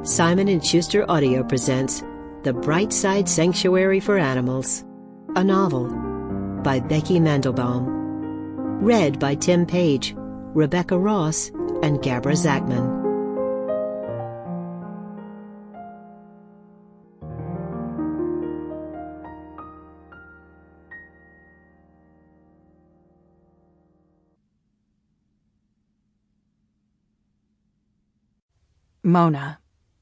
Simon & Schuster Audio presents The Bright Side Sanctuary for Animals, a novel by Becky Mandelbaum. Read by Tim Page, Rebecca Ross, and Gabra Zachman. Mona.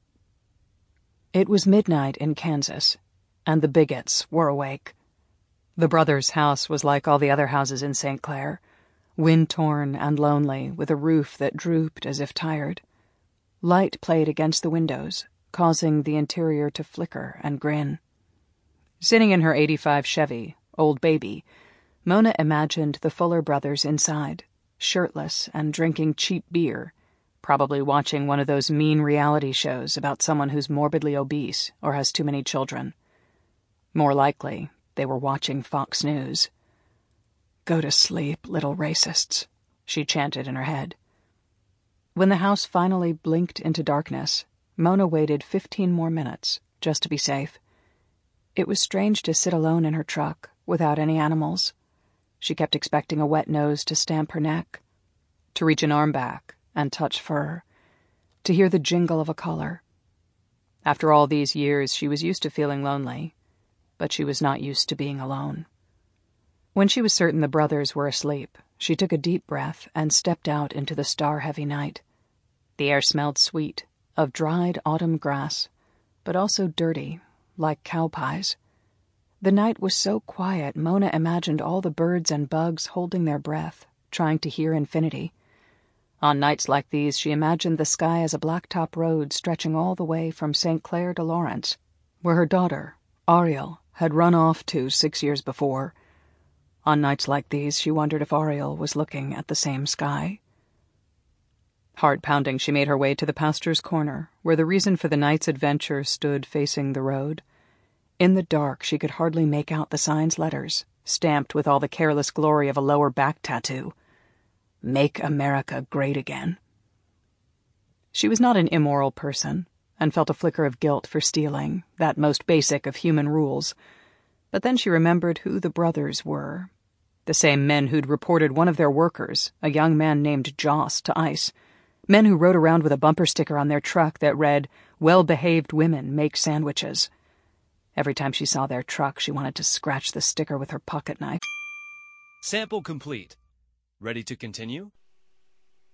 It was midnight in Kansas, and the Bigots were awake. The brothers' house was like all the other houses in St. Clair, wind-torn and lonely, with a roof that drooped as if tired. Light played against the windows, causing the interior to flicker and grin. Sitting in her '85 Chevy, Old Baby, Mona imagined the Fuller brothers inside, shirtless and drinking cheap beer, probably watching one of those mean reality shows about someone who's morbidly obese or has too many children. More likely, they were watching Fox News. "Go to sleep, little racists," she chanted in her head. When the house finally blinked into darkness, Mona waited 15 more minutes, just to be safe. It was strange to sit alone in her truck, without any animals. She kept expecting a wet nose to stamp her neck, to reach an arm back and touch fur, to hear the jingle of a collar. After all these years, she was used to feeling lonely, but she was not used to being alone. When she was certain the brothers were asleep, she took a deep breath and stepped out into the star-heavy night. The air smelled sweet, of dried autumn grass, but also dirty, like cow pies. The night was so quiet, Mona imagined all the birds and bugs holding their breath, trying to hear infinity. On nights like these, she imagined the sky as a blacktop road stretching all the way from St. Clair to Lawrence, where her daughter, Ariel, had run off to 6 years before. On nights like these, she wondered if Ariel was looking at the same sky. Heart-pounding, she made her way to the pastor's corner, where the reason for the night's adventure stood facing the road. In the dark, she could hardly make out the sign's letters, stamped with all the careless glory of a lower back tattoo. "Make America Great Again." She was not an immoral person, and felt a flicker of guilt for stealing, that most basic of human rules. But then she remembered who the brothers were. The same men who'd reported one of their workers, a young man named Joss, to ICE. Men who rode around with a bumper sticker on their truck that read, "Well-behaved women make sandwiches." Every time she saw their truck, she wanted to scratch the sticker with her pocket knife. Sample complete. Ready to continue?